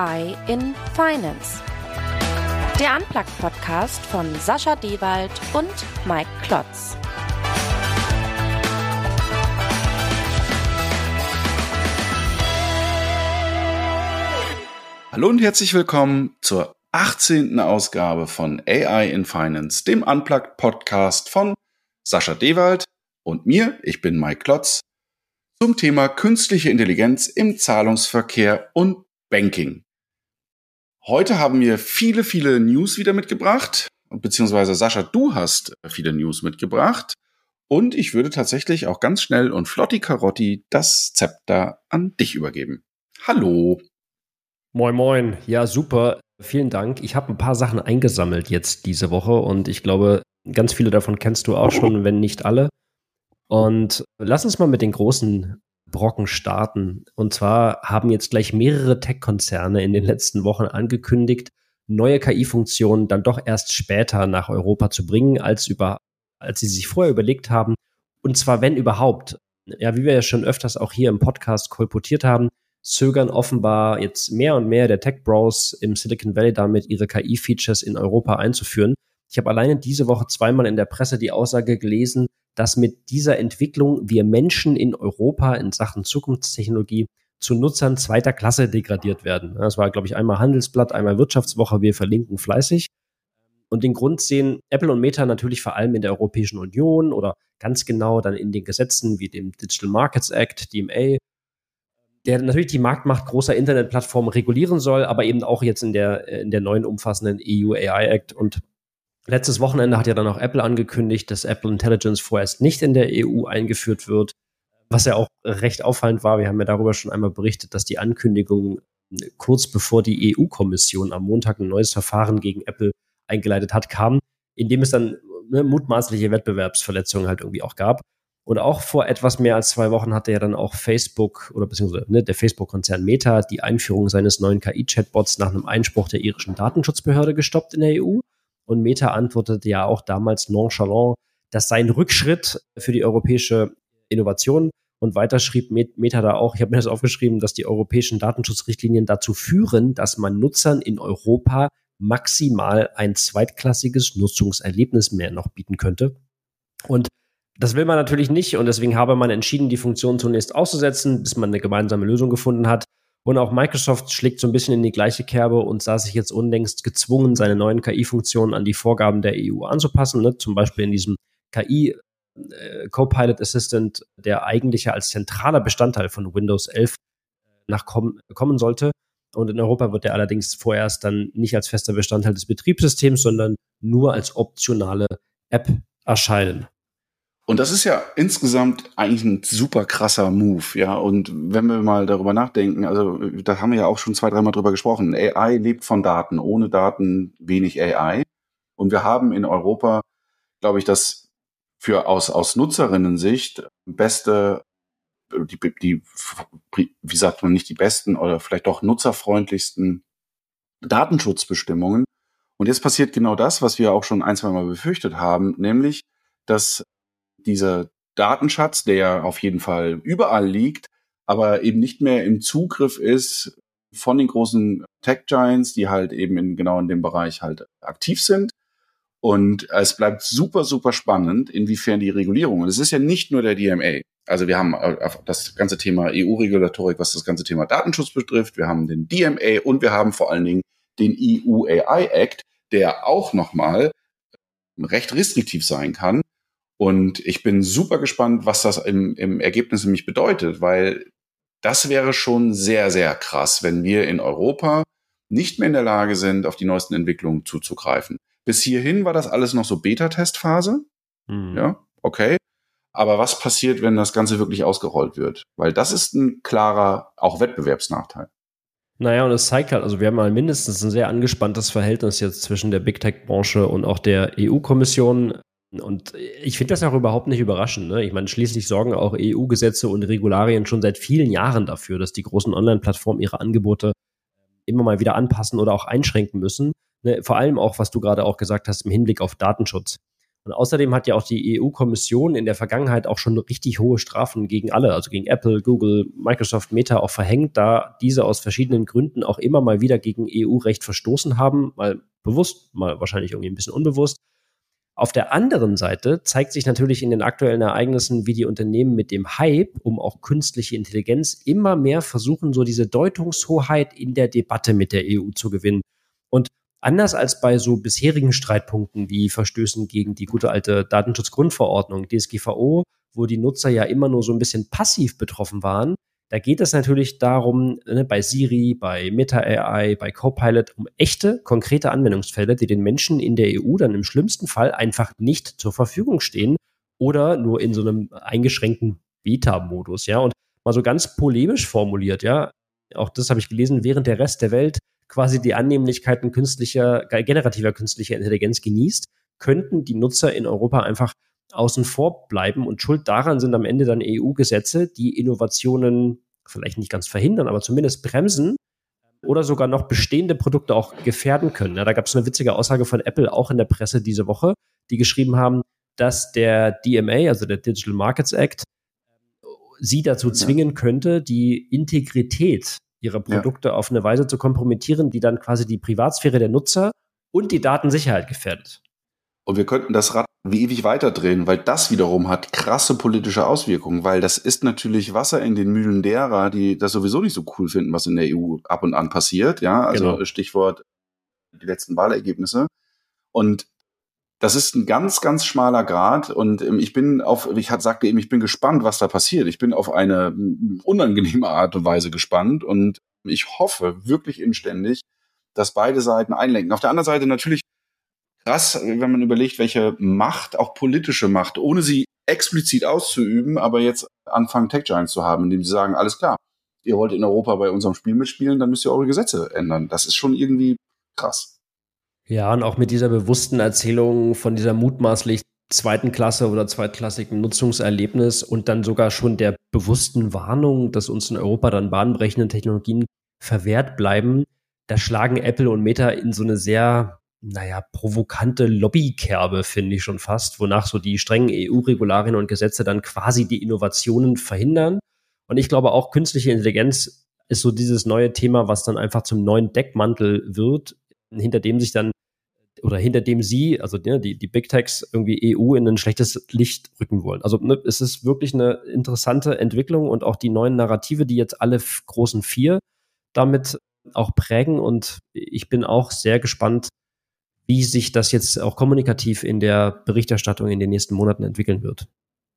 AI in Finance. Der Unplugged-Podcast von Sascha Dewald und Mike Klotz. Hallo und herzlich willkommen zur 18. Ausgabe von AI in Finance, dem Unplugged-Podcast von Sascha Dewald und mir, ich bin Mike Klotz, zum Thema künstliche Intelligenz im Zahlungsverkehr und Banking. Heute haben wir viele News wieder mitgebracht, beziehungsweise Sascha, du hast viele News mitgebracht und ich würde tatsächlich auch ganz schnell und flotti Karotti das Zepter an dich übergeben. Hallo! Moin, moin. Ja, super. Vielen Dank. Ich habe ein paar Sachen eingesammelt jetzt diese Woche und ich glaube, ganz viele davon kennst du auch schon, wenn nicht alle. Und lass uns mal mit den großen Brocken starten. Und zwar haben jetzt gleich mehrere Tech-Konzerne in den letzten Wochen angekündigt, neue KI-Funktionen dann doch erst später nach Europa zu bringen, als sie sich vorher überlegt haben. Und zwar, wenn überhaupt. Ja, wie wir ja schon öfters auch hier im Podcast kolportiert haben, zögern offenbar jetzt mehr und mehr der Tech-Bros im Silicon Valley damit, ihre KI-Features in Europa einzuführen. Ich habe alleine diese Woche zweimal in der Presse die Aussage gelesen, dass mit dieser Entwicklung wir Menschen in Europa in Sachen Zukunftstechnologie zu Nutzern zweiter Klasse degradiert werden. Das war, glaube ich, einmal Handelsblatt, einmal Wirtschaftswoche. Wir verlinken fleißig. Und den Grund sehen Apple und Meta natürlich vor allem in der Europäischen Union oder ganz genau dann in den Gesetzen wie dem Digital Markets Act, DMA, der natürlich die Marktmacht großer Internetplattformen regulieren soll, aber eben auch jetzt in der neuen umfassenden EU AI Act. Und letztes Wochenende hat ja dann auch Apple angekündigt, dass Apple Intelligence vorerst nicht in der EU eingeführt wird, was ja auch recht auffallend war. Wir haben ja darüber schon einmal berichtet, dass die Ankündigung kurz bevor die EU-Kommission am Montag ein neues Verfahren gegen Apple eingeleitet hat, kam, in dem es dann mutmaßliche Wettbewerbsverletzungen halt irgendwie auch gab. Und auch vor etwas mehr als 2 Wochen hatte ja dann auch Facebook oder beziehungsweise der Facebook-Konzern Meta die Einführung seines neuen KI-Chatbots nach einem Einspruch der irischen Datenschutzbehörde gestoppt in der EU. Und Meta antwortete ja auch damals nonchalant, das sei ein Rückschritt für die europäische Innovation. Und weiter schrieb Meta da auch, ich habe mir das aufgeschrieben, dass die europäischen Datenschutzrichtlinien dazu führen, dass man Nutzern in Europa maximal ein zweitklassiges Nutzungserlebnis mehr noch bieten könnte. Und das will man natürlich nicht und deswegen habe man entschieden, die Funktion zunächst auszusetzen, bis man eine gemeinsame Lösung gefunden hat. Und auch Microsoft schlägt so ein bisschen in die gleiche Kerbe und sah sich jetzt unlängst gezwungen, seine neuen KI-Funktionen an die Vorgaben der EU anzupassen. Ne? Zum Beispiel in diesem KI Copilot Assistant, der eigentlich ja als zentraler Bestandteil von Windows 11 kommen sollte. Und in Europa wird er allerdings vorerst dann nicht als fester Bestandteil des Betriebssystems, sondern nur als optionale App erscheinen. Und das ist ja insgesamt eigentlich ein super krasser Move, ja. Und wenn wir mal darüber nachdenken, also da haben wir ja auch schon 2-3 Mal drüber gesprochen. AI lebt von Daten. Ohne Daten wenig AI. Und wir haben in Europa, glaube ich, das aus Nutzerinnen-Sicht beste, wie sagt man, nicht die besten oder vielleicht doch nutzerfreundlichsten Datenschutzbestimmungen. Und jetzt passiert genau das, was wir auch schon 1-2 Mal befürchtet haben, nämlich, dass dieser Datenschatz, der ja auf jeden Fall überall liegt, aber eben nicht mehr im Zugriff ist von den großen Tech-Giants, die halt eben genau in dem Bereich halt aktiv sind. Und es bleibt super spannend, inwiefern die Regulierung, und es ist ja nicht nur der DMA, also wir haben das ganze Thema EU-Regulatorik, was das ganze Thema Datenschutz betrifft, wir haben den DMA und wir haben vor allen Dingen den EU AI Act, der auch nochmal recht restriktiv sein kann. Und ich bin super gespannt, was das im Ergebnis nämlich bedeutet, weil das wäre schon sehr krass, wenn wir in Europa nicht mehr in der Lage sind, auf die neuesten Entwicklungen zuzugreifen. Bis hierhin war das alles noch so Beta-Testphase. Ja, okay. Aber was passiert, wenn das Ganze wirklich ausgerollt wird? Weil das ist ein klarer, auch Wettbewerbsnachteil. Naja, und es zeigt halt, also wir haben mal mindestens ein sehr angespanntes Verhältnis jetzt zwischen der Big-Tech-Branche und auch der EU-Kommission. Und ich finde das auch überhaupt nicht überraschend. Ne? Ich meine, schließlich sorgen auch EU-Gesetze und Regularien schon seit vielen Jahren dafür, dass die großen Online-Plattformen ihre Angebote immer mal wieder anpassen oder auch einschränken müssen. Ne? Vor allem auch, was du gerade auch gesagt hast, im Hinblick auf Datenschutz. Und außerdem hat ja auch die EU-Kommission in der Vergangenheit auch schon richtig hohe Strafen gegen alle, also gegen Apple, Google, Microsoft, Meta auch verhängt, da diese aus verschiedenen Gründen auch immer mal wieder gegen EU-Recht verstoßen haben, mal bewusst, mal wahrscheinlich irgendwie ein bisschen unbewusst. Auf der anderen Seite zeigt sich natürlich in den aktuellen Ereignissen, wie die Unternehmen mit dem Hype um auch künstliche Intelligenz immer mehr versuchen, so diese Deutungshoheit in der Debatte mit der EU zu gewinnen. Und anders als bei so bisherigen Streitpunkten wie Verstößen gegen die gute alte Datenschutzgrundverordnung, DSGVO, wo die Nutzer ja immer nur so ein bisschen passiv betroffen waren, da geht es natürlich darum, bei Siri, bei Meta AI, bei Copilot, um echte, konkrete Anwendungsfälle, die den Menschen in der EU dann im schlimmsten Fall einfach nicht zur Verfügung stehen oder nur in so einem eingeschränkten Beta-Modus, ja. Und mal so ganz polemisch formuliert, ja, auch das habe ich gelesen, während der Rest der Welt quasi die Annehmlichkeiten generativer künstlicher Intelligenz genießt, könnten die Nutzer in Europa einfach außen vor bleiben und schuld daran sind am Ende dann EU-Gesetze, die Innovationen vielleicht nicht ganz verhindern, aber zumindest bremsen oder sogar noch bestehende Produkte auch gefährden können. Ja, da gab es eine witzige Aussage von Apple auch in der Presse diese Woche, die geschrieben haben, dass der DMA, also der Digital Markets Act, sie dazu zwingen könnte, die Integrität ihrer Produkte auf eine Weise zu kompromittieren, die dann quasi die Privatsphäre der Nutzer und die Datensicherheit gefährdet. Und wir könnten das Rad wie ewig weiterdrehen, weil das wiederum hat krasse politische Auswirkungen, weil das ist natürlich Wasser in den Mühlen derer, die das sowieso nicht so cool finden, was in der EU ab und an passiert. Ja, also genau. Stichwort die letzten Wahlergebnisse. Und das ist ein ganz, ganz schmaler Grat. Und ich bin gespannt, was da passiert. Ich bin auf eine unangenehme Art und Weise gespannt. Und ich hoffe wirklich inständig, dass beide Seiten einlenken. Auf der anderen Seite natürlich krass, wenn man überlegt, welche Macht, auch politische Macht, ohne sie explizit auszuüben, aber jetzt anfangen Tech Giants zu haben, indem sie sagen, alles klar, ihr wollt in Europa bei unserem Spiel mitspielen, dann müsst ihr eure Gesetze ändern. Das ist schon irgendwie krass. Ja, und auch mit dieser bewussten Erzählung von dieser mutmaßlich zweiten Klasse oder zweitklassigen Nutzungserlebnis und dann sogar schon der bewussten Warnung, dass uns in Europa dann bahnbrechende Technologien verwehrt bleiben, da schlagen Apple und Meta in so eine sehr provokante Lobbykerbe, finde ich schon fast, wonach so die strengen EU-Regularien und Gesetze dann quasi die Innovationen verhindern. Und ich glaube auch, künstliche Intelligenz ist so dieses neue Thema, was dann einfach zum neuen Deckmantel wird, hinter dem sie, also die Big Techs, irgendwie EU in ein schlechtes Licht rücken wollen. Also es ist wirklich eine interessante Entwicklung und auch die neuen Narrative, die jetzt alle großen vier damit auch prägen. Und ich bin auch sehr gespannt, wie sich das jetzt auch kommunikativ in der Berichterstattung in den nächsten Monaten entwickeln wird.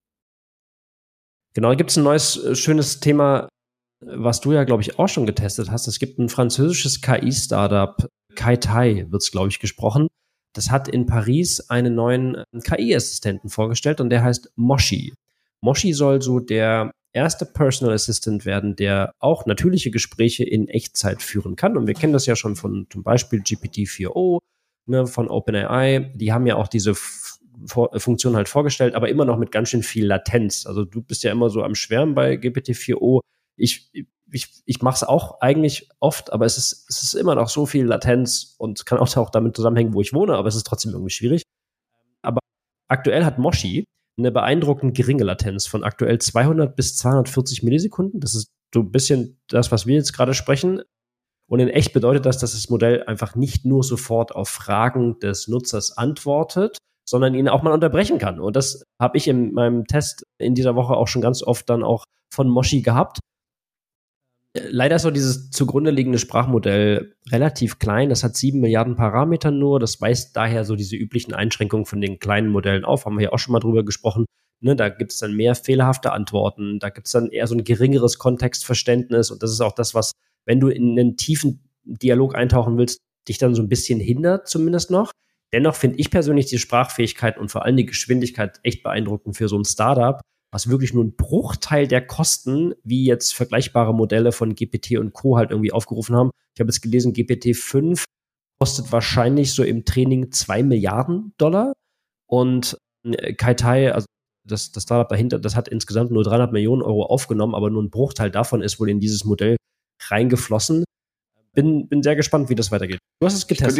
Genau, da gibt es ein neues, schönes Thema, was du ja, glaube ich, auch schon getestet hast. Es gibt ein französisches KI-Startup, Kaitai wird es, glaube ich, gesprochen. Das hat in Paris einen neuen KI-Assistenten vorgestellt und der heißt Moshi. Moshi soll so der erste Personal Assistant werden, der auch natürliche Gespräche in Echtzeit führen kann. Und wir kennen das ja schon von zum Beispiel GPT-4o, von OpenAI, die haben ja auch diese Funktion halt vorgestellt, aber immer noch mit ganz schön viel Latenz. Also du bist ja immer so am Schwärmen bei GPT-4o. Ich mache es auch eigentlich oft, aber es ist immer noch so viel Latenz und kann auch damit zusammenhängen, wo ich wohne, aber es ist trotzdem irgendwie schwierig. Aber aktuell hat Moshi eine beeindruckend geringe Latenz von aktuell 200 bis 240 Millisekunden. Das ist so ein bisschen das, was wir jetzt gerade sprechen. Und in echt bedeutet das, dass das Modell einfach nicht nur sofort auf Fragen des Nutzers antwortet, sondern ihn auch mal unterbrechen kann. Und das habe ich in meinem Test in dieser Woche auch schon ganz oft dann auch von Moshi gehabt. Leider ist so dieses zugrunde liegende Sprachmodell relativ klein. Das hat 7 Milliarden Parameter nur. Das weist daher so diese üblichen Einschränkungen von den kleinen Modellen auf. Haben wir ja auch schon mal drüber gesprochen. Da gibt es dann mehr fehlerhafte Antworten. Da gibt es dann eher so ein geringeres Kontextverständnis. Und das ist auch das, was, wenn du in einen tiefen Dialog eintauchen willst, dich dann so ein bisschen hindert zumindest noch. Dennoch finde ich persönlich die Sprachfähigkeit und vor allem die Geschwindigkeit echt beeindruckend für so ein Startup, was wirklich nur einen Bruchteil der Kosten, wie jetzt vergleichbare Modelle von GPT und Co. halt irgendwie aufgerufen haben. Ich habe jetzt gelesen, GPT-5 kostet wahrscheinlich so im Training 2 Milliarden Dollar und Kaitai, also das Startup dahinter, das hat insgesamt nur 300 Millionen Euro aufgenommen, aber nur ein Bruchteil davon ist wohl in dieses Modell reingeflossen. bin sehr gespannt, wie das weitergeht. Du hast es getestet.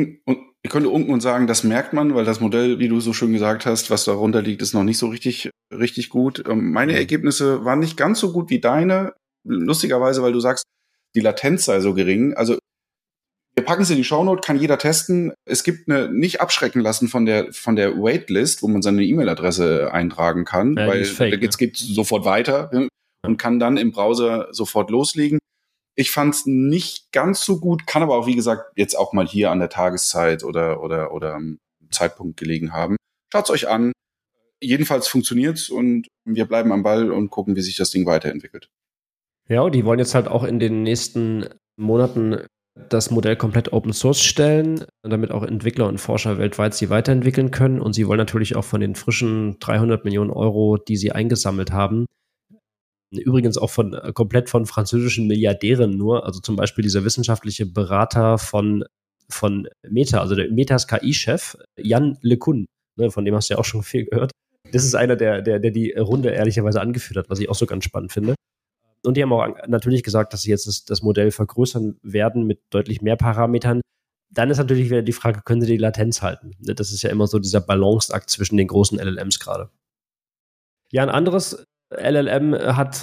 Ich könnte unken und sagen, das merkt man, weil das Modell, wie du so schön gesagt hast, was darunter liegt, ist noch nicht so richtig gut. Meine Ergebnisse waren nicht ganz so gut wie deine. Lustigerweise, weil du sagst, die Latenz sei so gering. Also wir packen es in die Shownote, kann jeder testen. Es gibt nicht abschrecken lassen von der Waitlist, wo man seine E-Mail-Adresse eintragen kann, ja, weil fake, jetzt geht sofort weiter und kann dann im Browser sofort loslegen. Ich fand es nicht ganz so gut, kann aber auch, wie gesagt, jetzt auch mal hier an der Tageszeit oder am Zeitpunkt gelegen haben. Schaut's euch an. Jedenfalls funktioniert's und wir bleiben am Ball und gucken, wie sich das Ding weiterentwickelt. Ja, die wollen jetzt halt auch in den nächsten Monaten das Modell komplett Open Source stellen, damit auch Entwickler und Forscher weltweit sie weiterentwickeln können. Und sie wollen natürlich auch von den frischen 300 Millionen Euro, die sie eingesammelt haben, übrigens auch komplett von französischen Milliardären nur, also zum Beispiel dieser wissenschaftliche Berater von Meta, also der Metas KI-Chef, Yann LeCun, ne, von dem hast du ja auch schon viel gehört. Das ist einer, der die Runde ehrlicherweise angeführt hat, was ich auch so ganz spannend finde. Und die haben auch natürlich gesagt, dass sie jetzt das Modell vergrößern werden mit deutlich mehr Parametern. Dann ist natürlich wieder die Frage, können sie die Latenz halten? Das ist ja immer so dieser Balanceakt zwischen den großen LLMs gerade. Ja, ein anderes LLM hat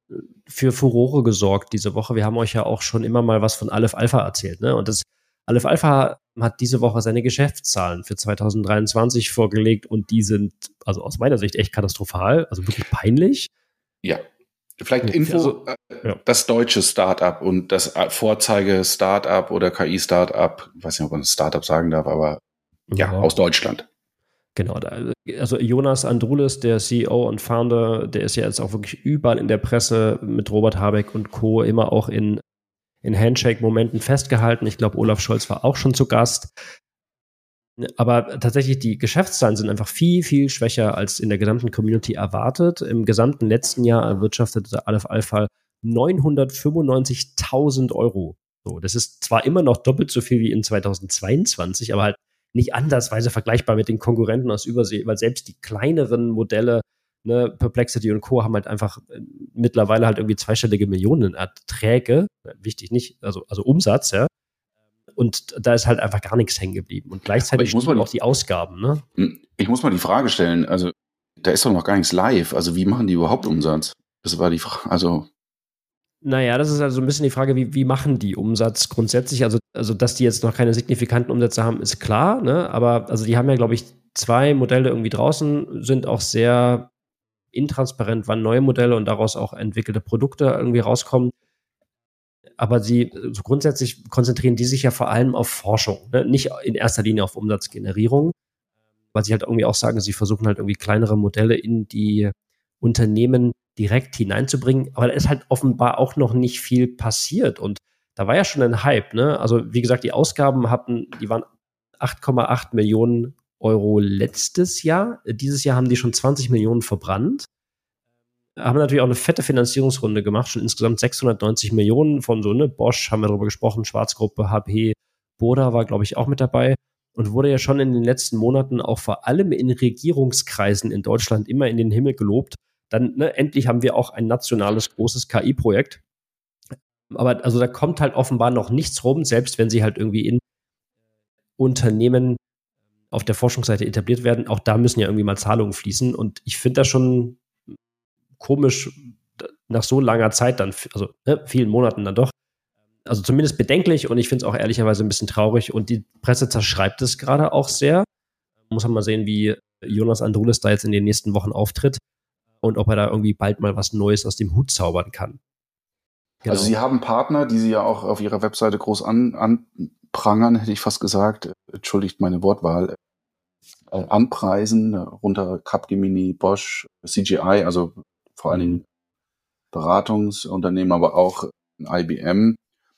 für Furore gesorgt diese Woche. Wir haben euch ja auch schon immer mal was von Aleph Alpha erzählt, ne? Und das Aleph Alpha hat diese Woche seine Geschäftszahlen für 2023 vorgelegt und die sind also aus meiner Sicht echt katastrophal, also wirklich peinlich. Ja. Vielleicht Info, das deutsche Startup und das Vorzeige-Startup oder KI-Startup, ich weiß nicht, ob man Startup sagen darf, aber ja, aus Deutschland. Genau, also Jonas Androulis, der CEO und Founder, der ist ja jetzt auch wirklich überall in der Presse mit Robert Habeck und Co. immer auch in Handshake-Momenten festgehalten. Ich glaube, Olaf Scholz war auch schon zu Gast. Aber tatsächlich, die Geschäftszahlen sind einfach viel, viel schwächer als in der gesamten Community erwartet. Im gesamten letzten Jahr erwirtschaftete Aleph Alpha 995.000 Euro. So, das ist zwar immer noch doppelt so viel wie in 2022, aber halt nicht andersweise vergleichbar mit den Konkurrenten aus Übersee, weil selbst die kleineren Modelle, ne, Perplexity und Co. haben halt einfach mittlerweile halt irgendwie zweistellige Millionen Erträge. Wichtig nicht, also Umsatz, ja. Und da ist halt einfach gar nichts hängen geblieben. Und gleichzeitig muss man auch die Ausgaben, ne? Ich muss mal die Frage stellen, also da ist doch noch gar nichts live. Also wie machen die überhaupt Umsatz? Das war die Frage, also. Naja, das ist also so ein bisschen die Frage, wie machen die Umsatz grundsätzlich? Also, dass die jetzt noch keine signifikanten Umsätze haben, ist klar, ne? Aber also die haben ja, glaube ich, 2 Modelle irgendwie draußen, sind auch sehr intransparent, wann neue Modelle und daraus auch entwickelte Produkte irgendwie rauskommen. Aber so grundsätzlich konzentrieren die sich ja vor allem auf Forschung, ne? Nicht in erster Linie auf Umsatzgenerierung, weil sie halt irgendwie auch sagen, sie versuchen halt irgendwie kleinere Modelle in die Unternehmen direkt hineinzubringen. Aber da ist halt offenbar auch noch nicht viel passiert. Und da war ja schon ein Hype, ne? Also wie gesagt, die Ausgaben die waren 8,8 Millionen Euro letztes Jahr. Dieses Jahr haben die schon 20 Millionen verbrannt. Haben natürlich auch eine fette Finanzierungsrunde gemacht, schon insgesamt 690 Millionen von so, ne, Bosch, haben wir darüber gesprochen, Schwarzgruppe, HP, Boda war, glaube ich, auch mit dabei und wurde ja schon in den letzten Monaten auch vor allem in Regierungskreisen in Deutschland immer in den Himmel gelobt. Dann, ne, endlich haben wir auch ein nationales großes KI-Projekt. Aber also da kommt halt offenbar noch nichts rum, selbst wenn sie halt irgendwie in Unternehmen auf der Forschungsseite etabliert werden. Auch da müssen ja irgendwie mal Zahlungen fließen. Und ich finde das schon komisch, nach so langer Zeit dann, also vielen Monaten dann doch, also zumindest bedenklich und ich finde es auch ehrlicherweise ein bisschen traurig und die Presse zerschreibt es gerade auch sehr. Muss man mal sehen, wie Jonas Androulis da jetzt in den nächsten Wochen auftritt und ob er da irgendwie bald mal was Neues aus dem Hut zaubern kann. Genau. Also Sie haben Partner, die Sie ja auch auf Ihrer Webseite groß anprangern, hätte ich fast gesagt, entschuldigt meine Wortwahl, anpreisen, runter Capgemini, Bosch, CGI, also vor allen Dingen Beratungsunternehmen, aber auch IBM.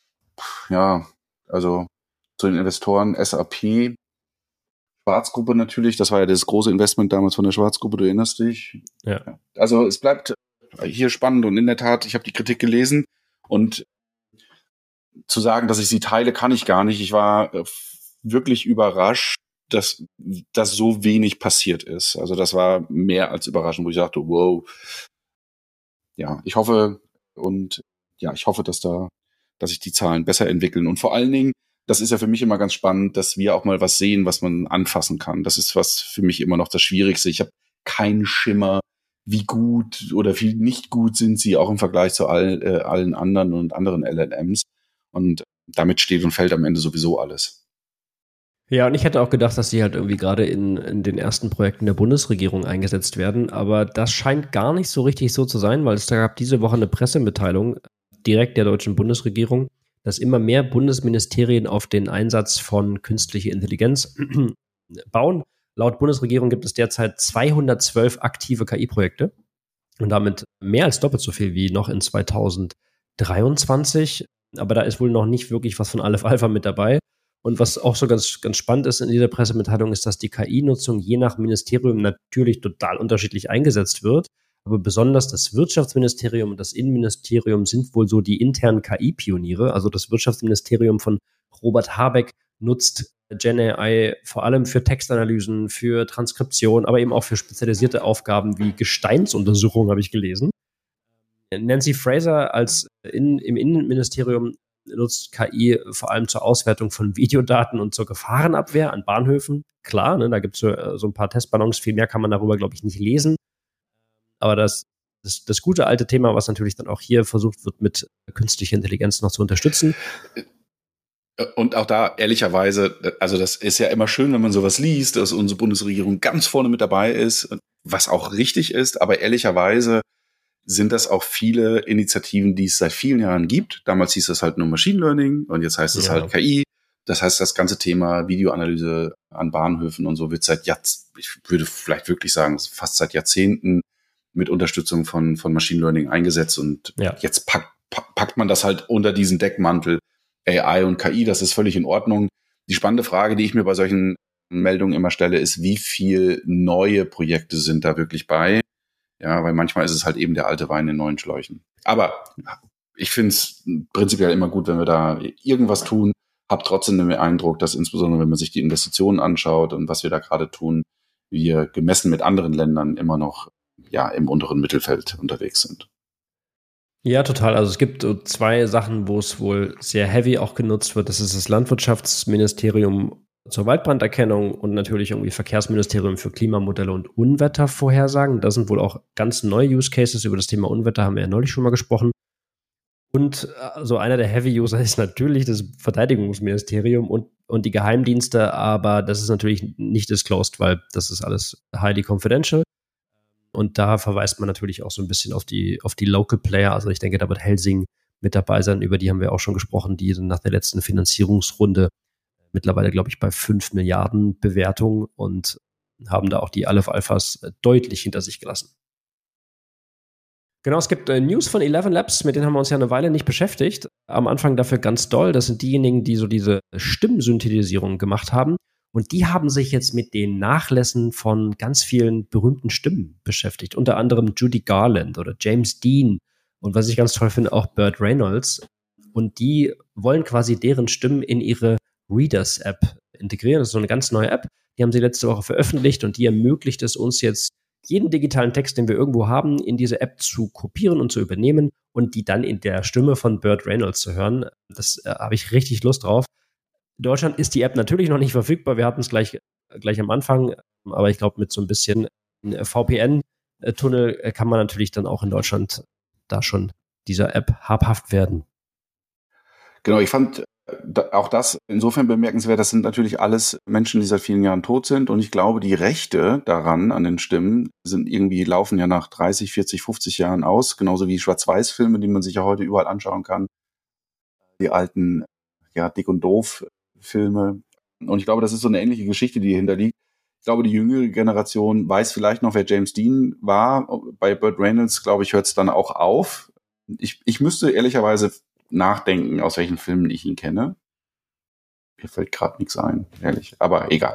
Ja, also zu den Investoren SAP, Schwarzgruppe natürlich, das war ja das große Investment damals von der Schwarzgruppe, du erinnerst dich. Ja. Also es bleibt hier spannend und in der Tat, ich habe die Kritik gelesen und zu sagen, dass ich sie teile, kann ich gar nicht. Ich war wirklich überrascht, dass so wenig passiert ist. Also das war mehr als überraschend, wo ich dachte, wow. Ja, ich hoffe, dass da dass sich die Zahlen besser entwickeln. Und vor allen Dingen, das ist ja für mich immer ganz spannend, dass wir auch mal was sehen, was man anfassen kann. Das ist was für mich immer noch das Schwierigste. Ich habe keinen Schimmer, wie gut oder wie nicht gut sind sie, auch im Vergleich zu allen anderen und anderen LLMs. Und damit steht und fällt am Ende sowieso alles. Ja, und ich hätte auch gedacht, dass sie halt irgendwie gerade in den ersten Projekten der Bundesregierung eingesetzt werden. Aber das scheint gar nicht so richtig so zu sein, weil es da gab diese Woche eine Pressemitteilung direkt der deutschen Bundesregierung, dass immer mehr Bundesministerien auf den Einsatz von künstlicher Intelligenz bauen. Laut Bundesregierung gibt es derzeit 212 aktive KI-Projekte und damit mehr als doppelt so viel wie noch in 2023. Aber da ist wohl noch nicht wirklich was von Aleph Alpha mit dabei. Und was auch so ganz, ganz spannend ist in dieser Pressemitteilung, ist, dass die KI-Nutzung je nach Ministerium natürlich total unterschiedlich eingesetzt wird. Aber besonders das Wirtschaftsministerium und das Innenministerium sind wohl so die internen KI-Pioniere. Also das Wirtschaftsministerium von Robert Habeck nutzt GenAI vor allem für Textanalysen, für Transkription, aber eben auch für spezialisierte Aufgaben wie Gesteinsuntersuchungen, habe ich gelesen. Nancy Fraser im Innenministerium nutzt KI vor allem zur Auswertung von Videodaten und zur Gefahrenabwehr an Bahnhöfen. Klar, ne, da gibt es so ein paar Testballons, viel mehr kann man darüber, glaube ich, nicht lesen. Aber das gute alte Thema, was natürlich dann auch hier versucht wird, mit künstlicher Intelligenz noch zu unterstützen. Und auch da, ehrlicherweise, also das ist ja immer schön, wenn man sowas liest, dass unsere Bundesregierung ganz vorne mit dabei ist, was auch richtig ist, aber ehrlicherweise sind das auch viele Initiativen, die es seit vielen Jahren gibt. Damals hieß das halt nur Machine Learning und jetzt heißt es halt KI. Das heißt, das ganze Thema Videoanalyse an Bahnhöfen und so wird ich würde vielleicht wirklich sagen, fast seit Jahrzehnten mit Unterstützung von Machine Learning eingesetzt und jetzt packt man das halt unter diesen Deckmantel AI und KI, das ist völlig in Ordnung. Die spannende Frage, die ich mir bei solchen Meldungen immer stelle, ist, wie viel neue Projekte sind da wirklich bei? Ja, weil manchmal ist es halt eben der alte Wein in neuen Schläuchen. Aber ich finde es prinzipiell immer gut, wenn wir da irgendwas tun. Hab trotzdem den Eindruck, dass insbesondere, wenn man sich die Investitionen anschaut und was wir da gerade tun, wir gemessen mit anderen Ländern immer noch im unteren Mittelfeld unterwegs sind. Ja, total. Also es gibt so zwei Sachen, wo es wohl sehr heavy auch genutzt wird. Das ist das Landwirtschaftsministerium zur Waldbranderkennung und natürlich irgendwie Verkehrsministerium für Klimamodelle und Unwettervorhersagen. Da sind wohl auch ganz neue Use Cases. Über das Thema Unwetter haben wir ja neulich schon mal gesprochen. Und so einer der Heavy-User ist natürlich das Verteidigungsministerium und die Geheimdienste, aber das ist natürlich nicht disclosed, weil das ist alles highly confidential. Und da verweist man natürlich auch so ein bisschen auf die Local Player. Also ich denke, da wird Helsing mit dabei sein. Über die haben wir auch schon gesprochen. Die sind nach der letzten Finanzierungsrunde mittlerweile, glaube ich, bei 5 Milliarden Bewertung und haben da auch die Aleph Alphas deutlich hinter sich gelassen. Genau, es gibt News von 11 Labs, mit denen haben wir uns ja eine Weile nicht beschäftigt. Am Anfang dafür ganz doll. Das sind diejenigen, die so diese Stimmensynthetisierung gemacht haben. Und die haben sich jetzt mit den Nachlässen von ganz vielen berühmten Stimmen beschäftigt. Unter anderem Judy Garland oder James Dean. Und was ich ganz toll finde, auch Burt Reynolds. Und die wollen quasi deren Stimmen in ihre Readers-App integrieren. Das ist so eine ganz neue App. Die haben sie letzte Woche veröffentlicht und die ermöglicht es uns jetzt, jeden digitalen Text, den wir irgendwo haben, in diese App zu kopieren und zu übernehmen und die dann in der Stimme von Burt Reynolds zu hören. Das habe ich richtig Lust drauf. In Deutschland ist die App natürlich noch nicht verfügbar. Wir hatten es gleich am Anfang, aber ich glaube, mit so ein bisschen VPN-Tunnel kann man natürlich dann auch in Deutschland da schon dieser App habhaft werden. Genau, ich fand auch das insofern bemerkenswert, das sind natürlich alles Menschen, die seit vielen Jahren tot sind und ich glaube, die Rechte daran, an den Stimmen, laufen ja nach 30, 40, 50 Jahren aus, genauso wie Schwarz-Weiß-Filme, die man sich ja heute überall anschauen kann. Die alten, Dick und Doof Filme. Und ich glaube, das ist so eine ähnliche Geschichte, die dahinter liegt. Ich glaube, die jüngere Generation weiß vielleicht noch, wer James Dean war. Bei Burt Reynolds, glaube ich, hört es dann auch auf. Ich müsste ehrlicherweise nachdenken, aus welchen Filmen ich ihn kenne. Mir fällt gerade nichts ein, ehrlich. Aber egal.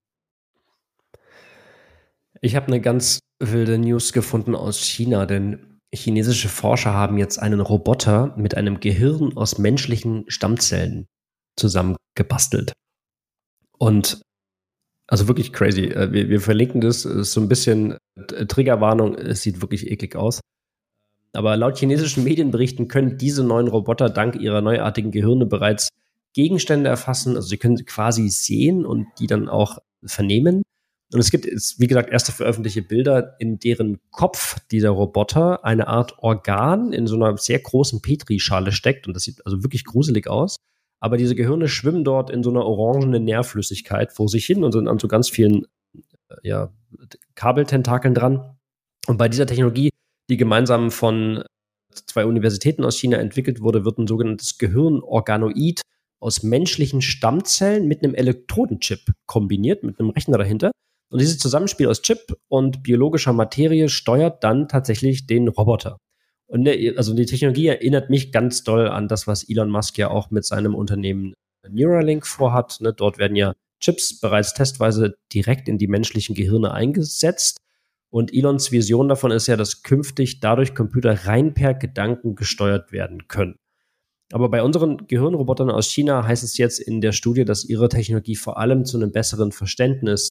Ich habe eine ganz wilde News gefunden aus China, denn chinesische Forscher haben jetzt einen Roboter mit einem Gehirn aus menschlichen Stammzellen zusammengebastelt. Und also wirklich crazy. Wir verlinken das. Ist so ein bisschen Triggerwarnung. Es sieht wirklich eklig aus. Aber laut chinesischen Medienberichten können diese neuen Roboter dank ihrer neuartigen Gehirne bereits Gegenstände erfassen. Also sie können quasi sehen und die dann auch vernehmen. Und es gibt, wie gesagt, erste veröffentlichte Bilder, in deren Kopf dieser Roboter eine Art Organ in so einer sehr großen Petrischale steckt. Und das sieht also wirklich gruselig aus. Aber diese Gehirne schwimmen dort in so einer orangenen Nährflüssigkeit vor sich hin und sind an so ganz vielen Kabeltentakeln dran. Und bei dieser Technologie, die gemeinsam von 2 Universitäten aus China entwickelt wurde, wird ein sogenanntes Gehirnorganoid aus menschlichen Stammzellen mit einem Elektrodenchip kombiniert, mit einem Rechner dahinter. Und dieses Zusammenspiel aus Chip und biologischer Materie steuert dann tatsächlich den Roboter. Und also die Technologie erinnert mich ganz doll an das, was Elon Musk ja auch mit seinem Unternehmen Neuralink vorhat. Dort werden ja Chips bereits testweise direkt in die menschlichen Gehirne eingesetzt. Und Elons Vision davon ist ja, dass künftig dadurch Computer rein per Gedanken gesteuert werden können. Aber bei unseren Gehirnrobotern aus China heißt es jetzt in der Studie, dass ihre Technologie vor allem zu einem besseren Verständnis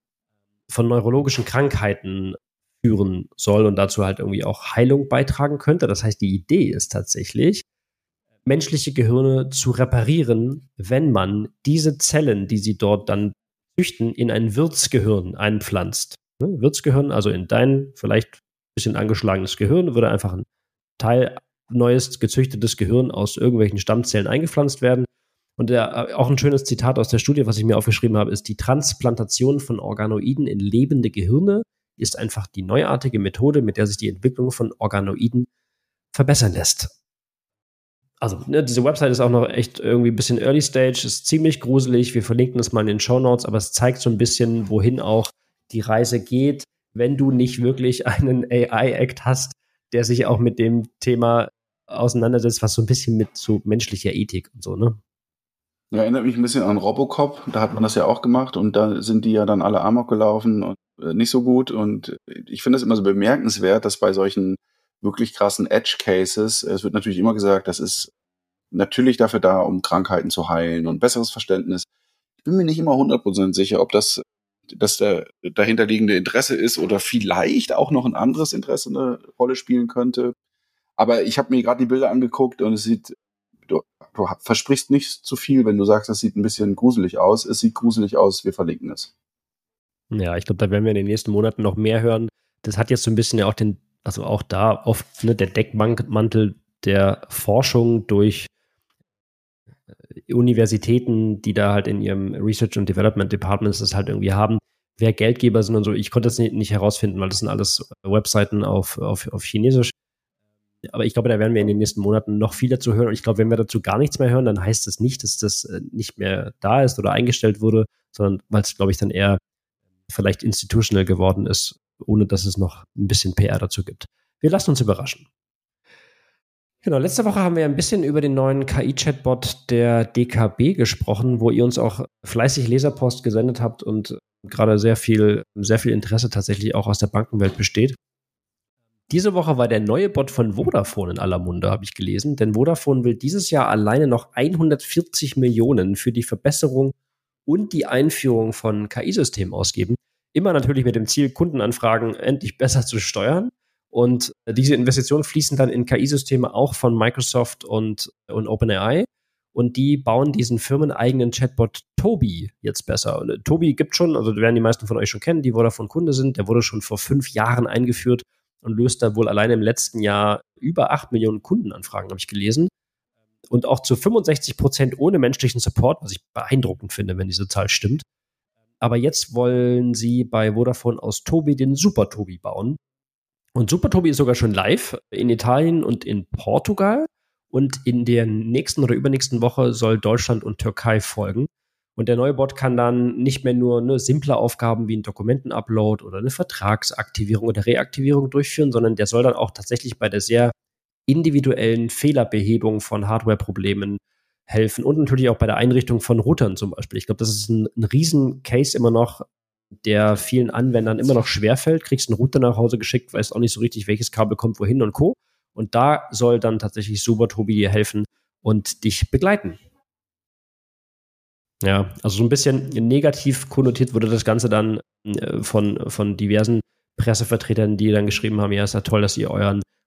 von neurologischen Krankheiten führen soll und dazu halt irgendwie auch Heilung beitragen könnte. Das heißt, die Idee ist tatsächlich, menschliche Gehirne zu reparieren, wenn man diese Zellen, die sie dort dann züchten, in ein Wirtsgehirn einpflanzt. Wirtsgehirn, also in dein vielleicht ein bisschen angeschlagenes Gehirn, würde einfach ein Teil neues gezüchtetes Gehirn aus irgendwelchen Stammzellen eingepflanzt werden. Und auch ein schönes Zitat aus der Studie, was ich mir aufgeschrieben habe, ist: Die Transplantation von Organoiden in lebende Gehirne ist einfach die neuartige Methode, mit der sich die Entwicklung von Organoiden verbessern lässt. Also, diese Website ist auch noch echt irgendwie ein bisschen Early Stage, ist ziemlich gruselig. Wir verlinken das mal in den Shownotes, aber es zeigt so ein bisschen, wohin auch die Reise geht, wenn du nicht wirklich einen AI-Act hast, der sich auch mit dem Thema auseinandersetzt, was so ein bisschen mit so menschlicher Ethik und so, ne? Ja, erinnert mich ein bisschen an Robocop, da hat man das ja auch gemacht und da sind die ja dann alle Amok gelaufen und nicht so gut. Und ich finde es immer so bemerkenswert, dass bei solchen wirklich krassen Edge-Cases, es wird natürlich immer gesagt, das ist natürlich dafür da, um Krankheiten zu heilen und besseres Verständnis. Ich bin mir nicht immer 100% sicher, ob das der dahinterliegende Interesse ist oder vielleicht auch noch ein anderes Interesse eine Rolle spielen könnte. Aber ich habe mir gerade die Bilder angeguckt und es sieht, du versprichst nicht zu viel, wenn du sagst, das sieht ein bisschen gruselig aus. Es sieht gruselig aus, wir verlinken es. Ja, ich glaube, da werden wir in den nächsten Monaten noch mehr hören. Das hat jetzt so ein bisschen ja auch also auch da oft der Deckmantel der Forschung durch Universitäten, die da halt in ihrem Research and Development Departments das halt irgendwie haben, wer Geldgeber sind und so. Ich konnte das nicht herausfinden, weil das sind alles Webseiten auf Chinesisch. Aber ich glaube, da werden wir in den nächsten Monaten noch viel dazu hören. Und ich glaube, wenn wir dazu gar nichts mehr hören, dann heißt das nicht, dass das nicht mehr da ist oder eingestellt wurde, sondern weil es, glaube ich, dann eher vielleicht institutional geworden ist, ohne dass es noch ein bisschen PR dazu gibt. Wir lassen uns überraschen. Genau, letzte Woche haben wir ein bisschen über den neuen KI-Chatbot der DKB gesprochen, wo ihr uns auch fleißig Leserpost gesendet habt und gerade sehr viel Interesse tatsächlich auch aus der Bankenwelt besteht. Diese Woche war der neue Bot von Vodafone in aller Munde, habe ich gelesen, denn Vodafone will dieses Jahr alleine noch 140 Millionen für die Verbesserung und die Einführung von KI-Systemen ausgeben. Immer natürlich mit dem Ziel, Kundenanfragen endlich besser zu steuern. Und diese Investitionen fließen dann in KI-Systeme auch von Microsoft und OpenAI. Und die bauen diesen firmeneigenen Chatbot Tobi jetzt besser. Und Tobi gibt schon, also werden die meisten von euch schon kennen, die Vodafone-Kunde sind. Der wurde schon vor 5 Jahren eingeführt und löst da wohl alleine im letzten Jahr über 8 Millionen Kundenanfragen, habe ich gelesen. Und auch zu 65% ohne menschlichen Support, was ich beeindruckend finde, wenn diese Zahl stimmt. Aber jetzt wollen sie bei Vodafone aus Tobi den Super Tobi bauen. Und Super Tobi ist sogar schon live in Italien und in Portugal. Und in der nächsten oder übernächsten Woche soll Deutschland und Türkei folgen. Und der neue Bot kann dann nicht mehr nur simple Aufgaben wie ein Dokumentenupload oder eine Vertragsaktivierung oder Reaktivierung durchführen, sondern der soll dann auch tatsächlich bei der sehr individuellen Fehlerbehebung von Hardware-Problemen helfen und natürlich auch bei der Einrichtung von Routern zum Beispiel. Ich glaube, das ist ein riesen Case immer noch, der vielen Anwendern immer noch schwerfällt. Kriegst einen Router nach Hause geschickt, weißt auch nicht so richtig, welches Kabel kommt wohin und Co. Und da soll dann tatsächlich Super Tobi dir helfen und dich begleiten. Ja, also so ein bisschen negativ konnotiert wurde das Ganze dann von diversen Pressevertretern, die dann geschrieben haben, ja, ist ja toll, dass ihr euren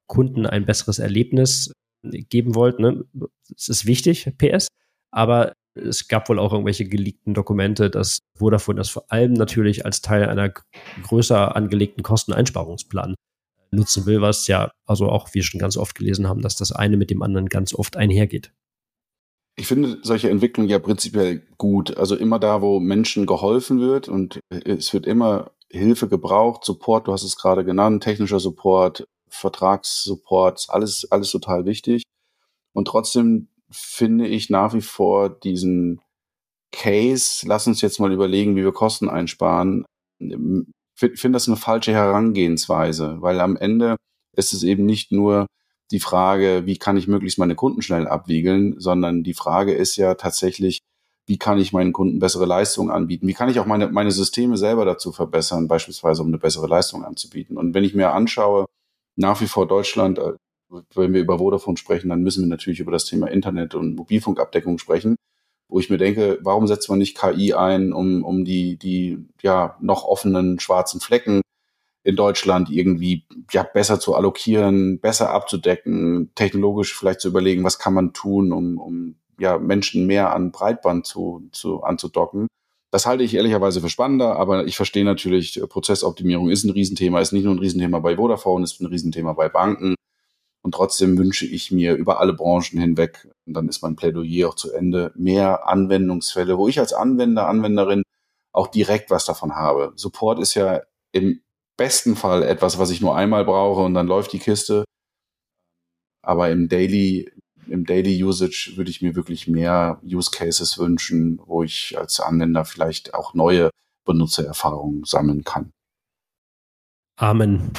Kunden ein besseres Erlebnis geben wollt. Ne? Es ist wichtig, PS, aber es gab wohl auch irgendwelche geleakten Dokumente, dass Vodafone das vor allem natürlich als Teil einer größer angelegten Kosteneinsparungsplan nutzen will, was ja, also auch wir schon ganz oft gelesen haben, dass das eine mit dem anderen ganz oft einhergeht. Ich finde solche Entwicklungen ja prinzipiell gut. Also immer da, wo Menschen geholfen wird und es wird immer Hilfe gebraucht, Support, du hast es gerade genannt, technischer Support, Vertragssupport, alles total wichtig. Und trotzdem finde ich nach wie vor diesen Case, lass uns jetzt mal überlegen, wie wir Kosten einsparen, finde das eine falsche Herangehensweise, weil am Ende ist es eben nicht nur die Frage, wie kann ich möglichst meine Kunden schnell abwiegeln, sondern die Frage ist ja tatsächlich, wie kann ich meinen Kunden bessere Leistungen anbieten? Wie kann ich auch meine Systeme selber dazu verbessern, beispielsweise um eine bessere Leistung anzubieten? Und wenn ich mir anschaue, nach wie vor Deutschland, wenn wir über Vodafone sprechen, dann müssen wir natürlich über das Thema Internet und Mobilfunkabdeckung sprechen, wo ich mir denke, warum setzt man nicht KI ein, um die noch offenen schwarzen Flecken in Deutschland irgendwie besser zu allokieren, besser abzudecken, technologisch vielleicht zu überlegen, was kann man tun, um Menschen mehr an Breitband anzudocken. Das halte ich ehrlicherweise für spannender, aber ich verstehe natürlich, Prozessoptimierung ist ein Riesenthema, ist nicht nur ein Riesenthema bei Vodafone, ist ein Riesenthema bei Banken. Und trotzdem wünsche ich mir über alle Branchen hinweg, und dann ist mein Plädoyer auch zu Ende, mehr Anwendungsfälle, wo ich als Anwender, Anwenderin auch direkt was davon habe. Support ist ja im besten Fall etwas, was ich nur einmal brauche und dann läuft die Kiste. Aber im Daily Usage würde ich mir wirklich mehr Use Cases wünschen, wo ich als Anwender vielleicht auch neue Benutzererfahrungen sammeln kann. Amen.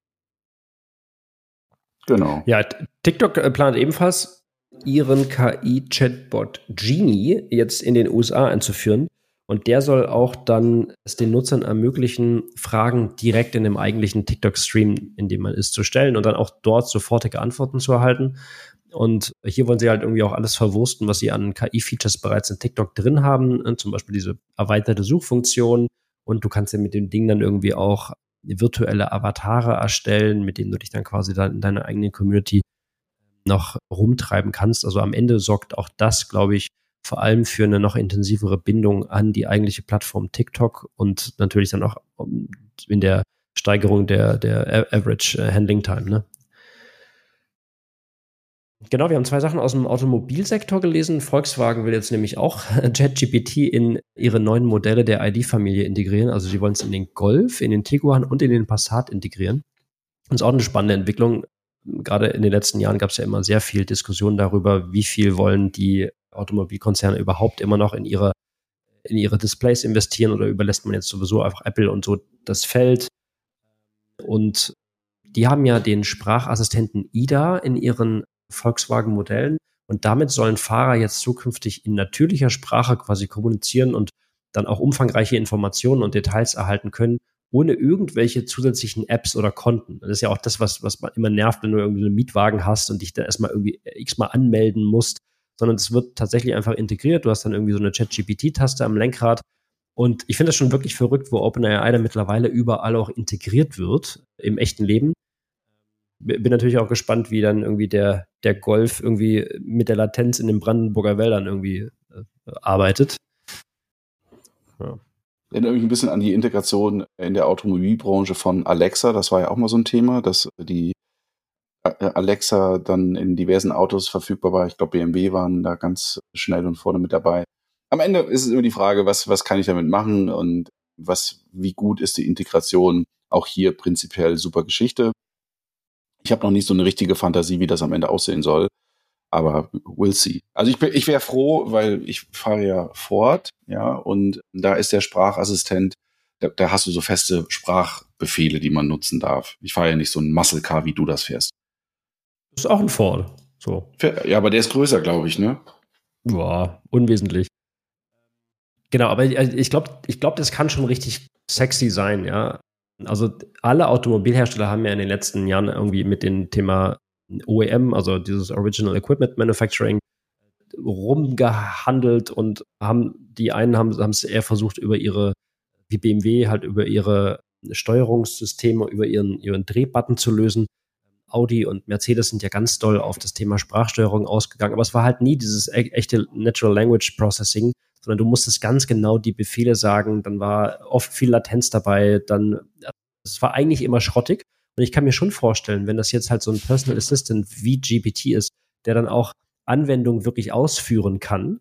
Genau. Ja, TikTok plant ebenfalls, ihren KI-Chatbot Genie jetzt in den USA einzuführen. Und der soll auch dann es den Nutzern ermöglichen, Fragen direkt in dem eigentlichen TikTok-Stream, in dem man ist, zu stellen und dann auch dort sofortige Antworten zu erhalten. Und hier wollen sie halt irgendwie auch alles verwursten, was sie an KI-Features bereits in TikTok drin haben. Zum Beispiel diese erweiterte Suchfunktion. Und du kannst ja mit dem Ding dann irgendwie auch virtuelle Avatare erstellen, mit denen du dich dann quasi dann in deiner eigenen Community noch rumtreiben kannst. Also am Ende sorgt auch das, glaube ich, vor allem für eine noch intensivere Bindung an die eigentliche Plattform TikTok und natürlich dann auch in der Steigerung der Average Handling Time, ne? Genau, wir haben 2 Sachen aus dem Automobilsektor gelesen. Volkswagen will jetzt nämlich auch ChatGPT in ihre neuen Modelle der ID-Familie integrieren. Also sie wollen es in den Golf, in den Tiguan und in den Passat integrieren. Das ist auch eine spannende Entwicklung. Gerade in den letzten Jahren gab es ja immer sehr viel Diskussion darüber, wie viel wollen die Automobilkonzerne überhaupt immer noch in ihre Displays investieren oder überlässt man jetzt sowieso einfach Apple und so das Feld. Und die haben ja den Sprachassistenten Ida in ihren Volkswagen-Modellen und damit sollen Fahrer jetzt zukünftig in natürlicher Sprache quasi kommunizieren und dann auch umfangreiche Informationen und Details erhalten können, ohne irgendwelche zusätzlichen Apps oder Konten. Das ist ja auch das, was man immer nervt, wenn du irgendwie einen Mietwagen hast und dich dann erstmal irgendwie x-mal anmelden musst, sondern es wird tatsächlich einfach integriert. Du hast dann irgendwie so eine ChatGPT-Taste am Lenkrad und ich finde das schon wirklich verrückt, wo OpenAI da mittlerweile überall auch integriert wird im echten Leben. Bin natürlich auch gespannt, wie dann irgendwie der Golf irgendwie mit der Latenz in den Brandenburger Wäldern irgendwie arbeitet. Ja. Erinnert mich ein bisschen an die Integration in der Automobilbranche von Alexa. Das war ja auch mal so ein Thema, dass die Alexa dann in diversen Autos verfügbar war. Ich glaube, BMW waren da ganz schnell und vorne mit dabei. Am Ende ist es immer die Frage, was kann ich damit machen und wie gut ist die Integration? Auch hier prinzipiell super Geschichte. Ich habe noch nicht so eine richtige Fantasie, wie das am Ende aussehen soll, aber we'll see. Also ich wäre froh, weil ich fahre ja Ford, ja, und da ist der Sprachassistent, da hast du so feste Sprachbefehle, die man nutzen darf. Ich fahre ja nicht so ein Muscle Car, wie du das fährst. Das ist auch ein Ford, so. Ja, aber der ist größer, glaube ich, ne? Boah, unwesentlich. Genau, aber ich glaube, das kann schon richtig sexy sein, ja. Also alle Automobilhersteller haben ja in den letzten Jahren irgendwie mit dem Thema OEM, also dieses Original Equipment Manufacturing, rumgehandelt und die einen haben es eher versucht wie BMW halt über ihre Steuerungssysteme, über ihren Drehbutton zu lösen. Audi und Mercedes sind ja ganz doll auf das Thema Sprachsteuerung ausgegangen, aber es war halt nie dieses echte Natural Language Processing, sondern du musstest ganz genau die Befehle sagen, dann war oft viel Latenz dabei, es war eigentlich immer schrottig. Und ich kann mir schon vorstellen, wenn das jetzt halt so ein Personal Assistant wie GPT ist, der dann auch Anwendungen wirklich ausführen kann,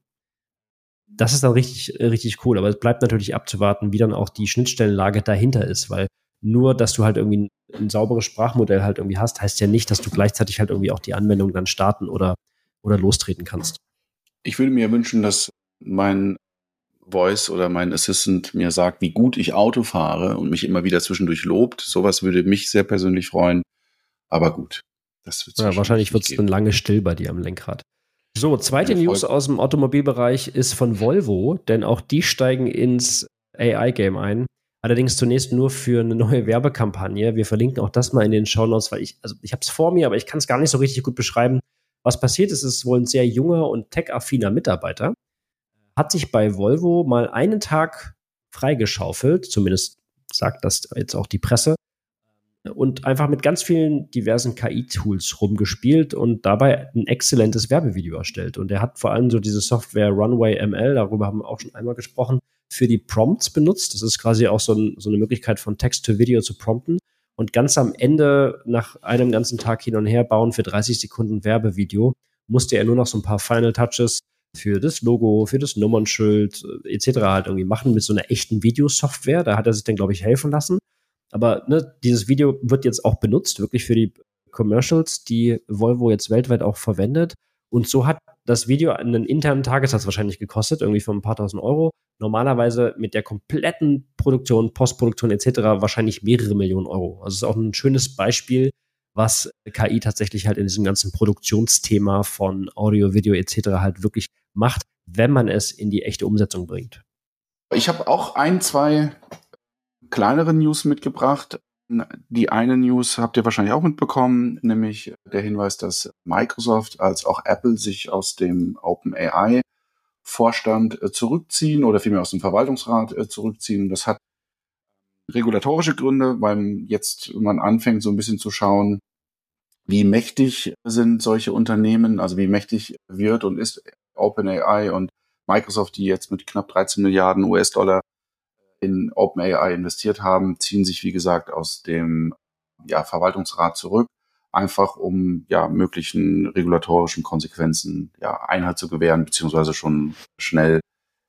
das ist dann richtig, richtig cool. Aber es bleibt natürlich abzuwarten, wie dann auch die Schnittstellenlage dahinter ist, weil nur, dass du halt irgendwie ein sauberes Sprachmodell halt irgendwie hast, heißt ja nicht, dass du gleichzeitig halt irgendwie auch die Anwendung dann starten oder lostreten kannst. Ich würde mir wünschen, dass mein Voice oder mein Assistant mir sagt, wie gut ich Auto fahre und mich immer wieder zwischendurch lobt. Sowas würde mich sehr persönlich freuen. Aber gut, das wird wahrscheinlich wird es dann lange still bei dir am Lenkrad. So, zweite News aus dem Automobilbereich ist von Volvo, denn auch die steigen ins AI-Game ein. Allerdings zunächst nur für eine neue Werbekampagne. Wir verlinken auch das mal in den Shownotes, weil ich habe es vor mir, aber ich kann es gar nicht so richtig gut beschreiben. Was passiert ist, ist wohl ein sehr junger und tech-affiner Mitarbeiter, hat sich bei Volvo mal einen Tag freigeschaufelt, zumindest sagt das jetzt auch die Presse, und einfach mit ganz vielen diversen KI-Tools rumgespielt und dabei ein exzellentes Werbevideo erstellt. Und er hat vor allem so diese Software Runway ML, darüber haben wir auch schon einmal gesprochen, für die Prompts benutzt. Das ist quasi auch so eine Möglichkeit von Text to Video zu prompten. Und ganz am Ende, nach einem ganzen Tag hin und her bauen für 30 Sekunden Werbevideo, musste er nur noch so ein paar Final Touches für das Logo, für das Nummernschild etc. halt irgendwie machen mit so einer echten Videosoftware. Da hat er sich dann, glaube ich, helfen lassen. Aber dieses Video wird jetzt auch benutzt, wirklich für die Commercials, die Volvo jetzt weltweit auch verwendet. Und so hat das Video einen internen Tagessatz wahrscheinlich gekostet, irgendwie für ein paar tausend Euro. Normalerweise mit der kompletten Produktion, Postproduktion etc. wahrscheinlich mehrere Millionen Euro. Also es ist auch ein schönes Beispiel, was KI tatsächlich halt in diesem ganzen Produktionsthema von Audio, Video etc. halt wirklich macht, wenn man es in die echte Umsetzung bringt. Ich habe auch zwei kleinere News mitgebracht. Die eine News habt ihr wahrscheinlich auch mitbekommen, nämlich der Hinweis, dass Microsoft als auch Apple sich aus dem OpenAI-Vorstand zurückziehen oder vielmehr aus dem Verwaltungsrat zurückziehen. Das hat regulatorische Gründe, weil jetzt man anfängt, so ein bisschen zu schauen, wie mächtig sind solche Unternehmen, also wie mächtig wird und ist OpenAI und Microsoft, die jetzt mit knapp 13 Milliarden US-Dollar in OpenAI investiert haben, ziehen sich, wie gesagt, aus dem Verwaltungsrat zurück, einfach um möglichen regulatorischen Konsequenzen Einhalt zu gewähren, beziehungsweise schon schnell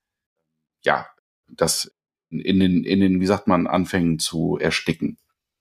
das in den, wie sagt man, Anfängen zu ersticken.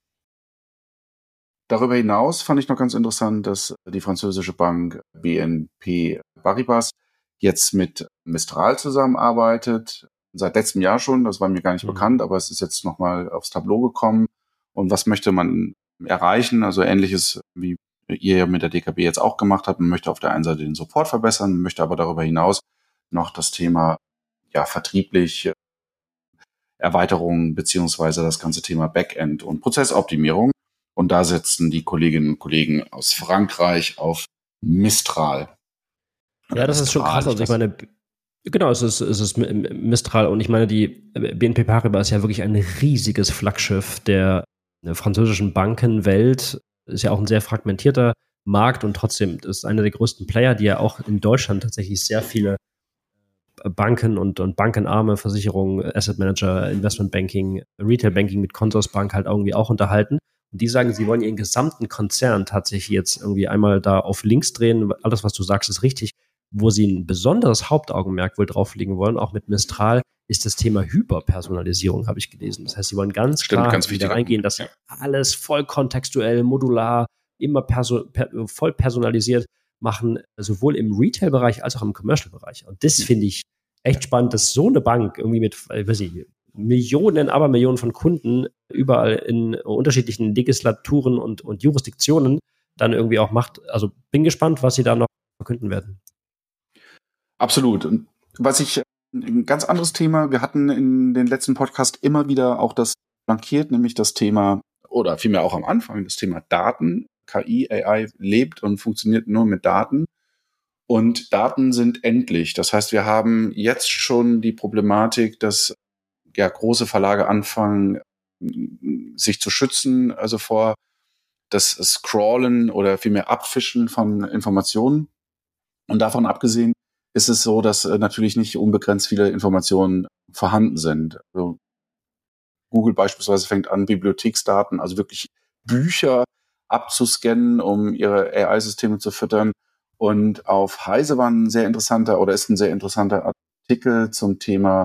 Darüber hinaus fand ich noch ganz interessant, dass die französische Bank BNP Paribas jetzt mit Mistral zusammenarbeitet. Seit letztem Jahr schon, das war mir gar nicht bekannt, aber es ist jetzt nochmal aufs Tableau gekommen. Und was möchte man erreichen? Also Ähnliches, wie ihr ja mit der DKB jetzt auch gemacht habt. Man möchte auf der einen Seite den Support verbessern, man möchte aber darüber hinaus noch das Thema vertrieblich Erweiterung beziehungsweise das ganze Thema Backend und Prozessoptimierung. Und da setzen die Kolleginnen und Kollegen aus Frankreich auf Mistral. Ja, das ist schon krass. Also ich meine, genau, es ist Mistral. Und ich meine, die BNP Paribas ist ja wirklich ein riesiges Flaggschiff der französischen Bankenwelt. Ist ja auch ein sehr fragmentierter Markt und trotzdem ist einer der größten Player, die ja auch in Deutschland tatsächlich sehr viele Banken und bankenarme Versicherungen, Asset Manager, Investment Banking, Retail Banking mit Consorsbank halt irgendwie auch unterhalten. Und die sagen, sie wollen ihren gesamten Konzern tatsächlich jetzt irgendwie einmal da auf links drehen. Alles, was du sagst, ist richtig. Wo sie ein besonderes Hauptaugenmerk wohl drauflegen wollen, auch mit Mistral, ist das Thema Hyperpersonalisierung, habe ich gelesen. Das heißt, sie wollen ganz klar wieder reingehen, dass sie alles voll kontextuell, modular, immer voll personalisiert machen, sowohl im Retail-Bereich als auch im Commercial-Bereich. Und das finde ich echt spannend, dass so eine Bank irgendwie mit, Millionen von Kunden überall in unterschiedlichen Legislaturen und Jurisdiktionen dann irgendwie auch macht. Also bin gespannt, was sie da noch verkünden werden. Absolut. Und ein ganz anderes Thema, wir hatten in den letzten Podcast immer wieder auch das flankiert, nämlich das Thema, oder vielmehr auch am Anfang, das Thema Daten. KI, AI lebt und funktioniert nur mit Daten. Und Daten sind endlich. Das heißt, wir haben jetzt schon die Problematik, dass große Verlage anfangen, sich zu schützen, also vor das Scrollen oder vielmehr Abfischen von Informationen. Und davon abgesehen ist es so, dass natürlich nicht unbegrenzt viele Informationen vorhanden sind. Also Google beispielsweise fängt an, Bibliotheksdaten, also wirklich Bücher abzuscannen, um ihre AI-Systeme zu füttern. Und auf Heise war ein sehr interessanter oder ist ein sehr interessanter Artikel zum Thema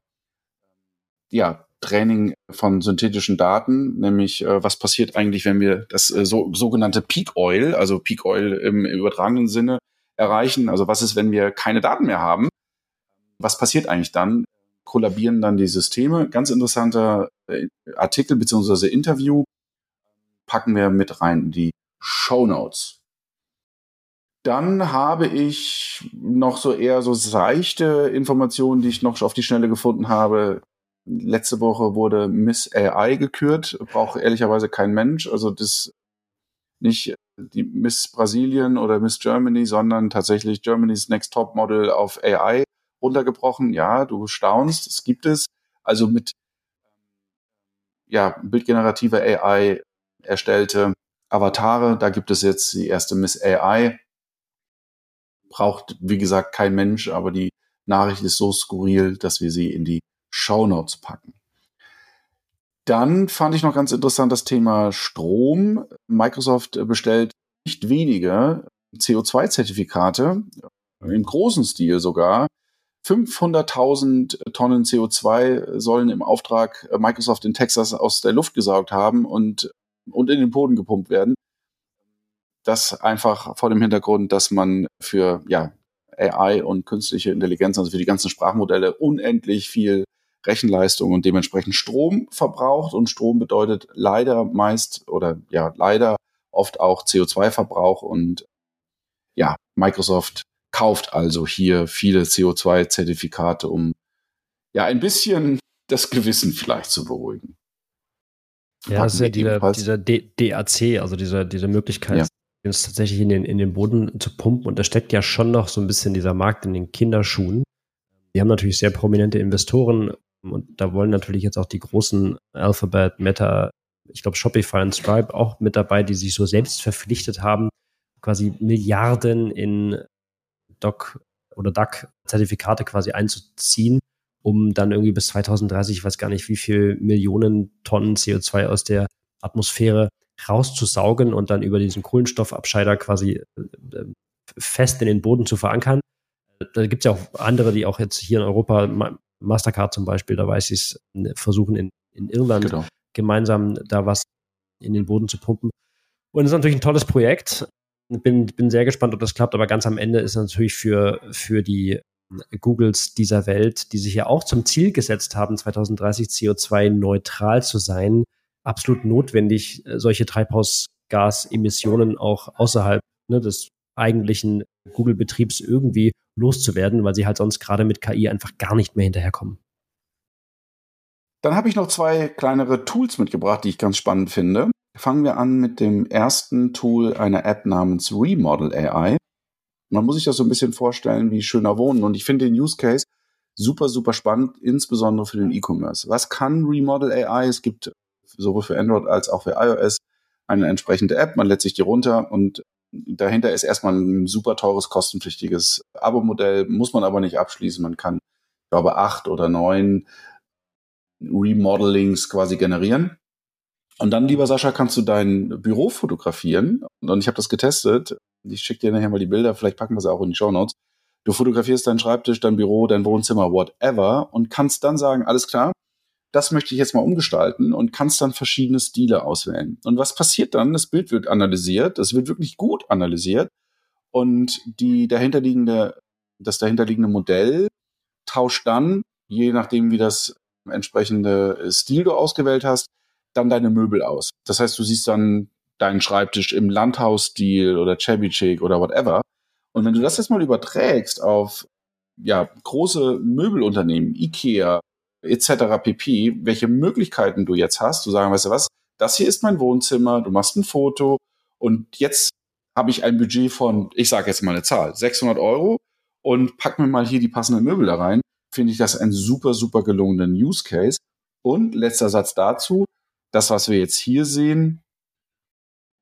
Training von synthetischen Daten, nämlich was passiert eigentlich, wenn wir das sogenannte Peak Oil, also Peak Oil im übertragenen Sinne erreichen. Also was ist, wenn wir keine Daten mehr haben? Was passiert eigentlich dann? Kollabieren dann die Systeme? Ganz interessanter Artikel bzw. Interview packen wir mit rein in die Shownotes. Dann habe ich noch so eher so seichte Informationen, die ich noch auf die Schnelle gefunden habe. Letzte Woche wurde Miss AI gekürt, braucht ehrlicherweise kein Mensch. Also das nicht die Miss Brasilien oder Miss Germany, sondern tatsächlich Germany's Next Top Model auf AI runtergebrochen. Ja, du staunst, es gibt es. Also mit bildgenerativer AI erstellte Avatare, da gibt es jetzt die erste Miss AI. Braucht, wie gesagt, kein Mensch, aber die Nachricht ist so skurril, dass wir sie in die Shownotes packen. Dann fand ich noch ganz interessant das Thema Strom. Microsoft bestellt nicht wenige CO2-Zertifikate, im großen Stil sogar. 500.000 Tonnen CO2 sollen im Auftrag Microsoft in Texas aus der Luft gesaugt haben und in den Boden gepumpt werden. Das einfach vor dem Hintergrund, dass man für AI und künstliche Intelligenz, also für die ganzen Sprachmodelle, unendlich viel Rechenleistung und dementsprechend Strom verbraucht. Und Strom bedeutet leider leider oft auch CO2-Verbrauch. Und Microsoft kauft also hier viele CO2-Zertifikate, um ein bisschen das Gewissen vielleicht zu beruhigen. Ja, das ist ja dieser DAC, also diese Möglichkeit, es tatsächlich in den Boden zu pumpen. Und da steckt ja schon noch so ein bisschen dieser Markt in den Kinderschuhen. Die haben natürlich sehr prominente Investoren und da wollen natürlich jetzt auch die großen Alphabet, Meta, ich glaube Shopify und Stripe auch mit dabei, die sich so selbst verpflichtet haben, quasi Milliarden in DAC-Zertifikate quasi einzuziehen, um dann irgendwie bis 2030, ich weiß gar nicht, wie viel Millionen Tonnen CO2 aus der Atmosphäre rauszusaugen und dann über diesen Kohlenstoffabscheider quasi fest in den Boden zu verankern. Da gibt es ja auch andere, die auch jetzt hier in Europa, Mastercard zum Beispiel, da weiß ich es, versuchen in Irland gemeinsam da was in den Boden zu pumpen. Und das ist natürlich ein tolles Projekt. Bin sehr gespannt, ob das klappt, aber ganz am Ende ist natürlich für die Googles dieser Welt, die sich ja auch zum Ziel gesetzt haben, 2030 CO2-neutral zu sein, absolut notwendig, solche Treibhausgasemissionen auch außerhalb des eigentlichen Google-Betriebs irgendwie loszuwerden, weil sie halt sonst gerade mit KI einfach gar nicht mehr hinterherkommen. Dann habe ich noch 2 kleinere Tools mitgebracht, die ich ganz spannend finde. Fangen wir an mit dem ersten Tool einer App namens Remodel AI. Man muss sich das so ein bisschen vorstellen wie schöner Wohnen. Und ich finde den Use Case super, super spannend, insbesondere für den E-Commerce. Was kann Remodel AI? Es gibt sowohl für Android als auch für iOS eine entsprechende App. Man lädt sich die runter und dahinter ist erstmal ein super teures, kostenpflichtiges Abo-Modell. Muss man aber nicht abschließen. Man kann, ich glaube, 8 oder 9 Remodelings quasi generieren. Und dann, lieber Sascha, kannst du dein Büro fotografieren. Und ich habe das getestet. Ich schicke dir nachher mal die Bilder. Vielleicht packen wir sie auch in die Shownotes. Du fotografierst deinen Schreibtisch, dein Büro, dein Wohnzimmer, whatever. Und kannst dann sagen, alles klar, das möchte ich jetzt mal umgestalten und kannst dann verschiedene Stile auswählen. Und was passiert dann? Das Bild wird analysiert. Das wird wirklich gut analysiert. Und das dahinterliegende Modell tauscht dann, je nachdem, wie das entsprechende Stil du ausgewählt hast, dann deine Möbel aus. Das heißt, du siehst dann deinen Schreibtisch im Landhausstil oder Shabby Chic oder whatever. Und wenn du das jetzt mal überträgst auf große Möbelunternehmen, IKEA etc. pp., welche Möglichkeiten du jetzt hast, zu sagen, weißt du was, das hier ist mein Wohnzimmer, du machst ein Foto und jetzt habe ich ein Budget von, ich sage jetzt mal eine Zahl, 600 € und pack mir mal hier die passenden Möbel da rein, finde ich das einen super, super gelungenen Use Case. Und letzter Satz dazu, das, was wir jetzt hier sehen,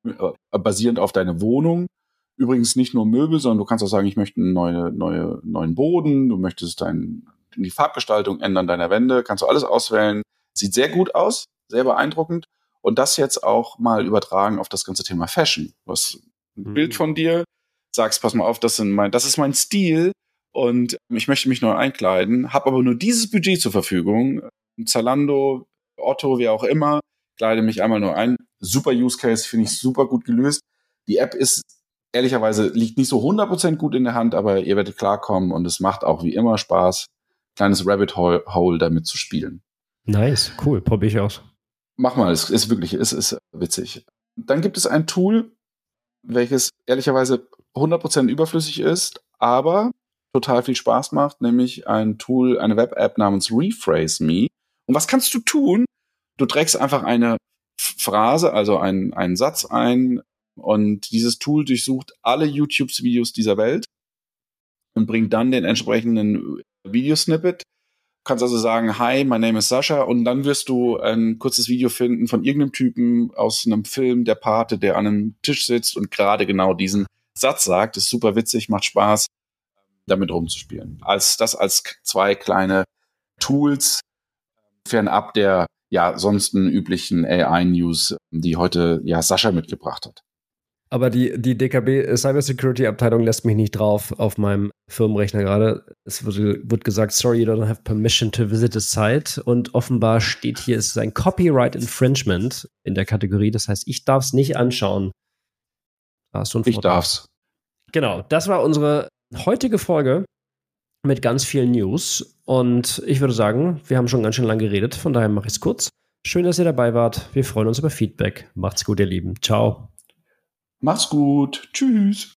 basierend auf deine Wohnung. Übrigens nicht nur Möbel, sondern du kannst auch sagen, ich möchte einen neuen Boden, du möchtest die Farbgestaltung ändern deiner Wände, kannst du alles auswählen. Sieht sehr gut aus, sehr beeindruckend. Und das jetzt auch mal übertragen auf das ganze Thema Fashion. Du hast ein Bild von dir, sagst, pass mal auf, das ist mein Stil und ich möchte mich neu einkleiden, habe aber nur dieses Budget zur Verfügung. Zalando, Otto, wie auch immer, kleide mich einmal nur ein. Super Use Case, finde ich super gut gelöst. Die App ist ehrlicherweise liegt nicht so 100% gut in der Hand, aber ihr werdet klarkommen und es macht auch wie immer Spaß, kleines Rabbit Hole damit zu spielen. Nice, cool, probiere ich aus. Mach mal, es ist witzig. Dann gibt es ein Tool, welches ehrlicherweise 100% überflüssig ist, aber total viel Spaß macht, nämlich ein Tool, eine Web-App namens Rephrase Me. Und was kannst du tun? Du trägst einfach eine Phrase, also einen Satz ein, und dieses Tool durchsucht alle YouTube-Videos dieser Welt und bringt dann den entsprechenden Videosnippet. Du kannst also sagen, hi, my name is Sascha, und dann wirst du ein kurzes Video finden von irgendeinem Typen aus einem Film, der Pate, der an einem Tisch sitzt und gerade genau diesen Satz sagt. Ist super witzig, macht Spaß, damit rumzuspielen. Als zwei kleine Tools fernab der sonsten üblichen AI-News, die heute Sascha mitgebracht hat. Aber die DKB Cybersecurity Abteilung lässt mich nicht drauf auf meinem Firmenrechner gerade. Es wird gesagt, sorry, you don't have permission to visit the site. Und offenbar steht hier, es ist ein Copyright Infringement in der Kategorie. Das heißt, ich darf es nicht anschauen. Ich darf's. Genau, das war unsere heutige Folge mit ganz vielen News. Und ich würde sagen, wir haben schon ganz schön lange geredet. Von daher mache ich es kurz. Schön, dass ihr dabei wart. Wir freuen uns über Feedback. Macht's gut, ihr Lieben. Ciao. Mach's gut. Tschüss.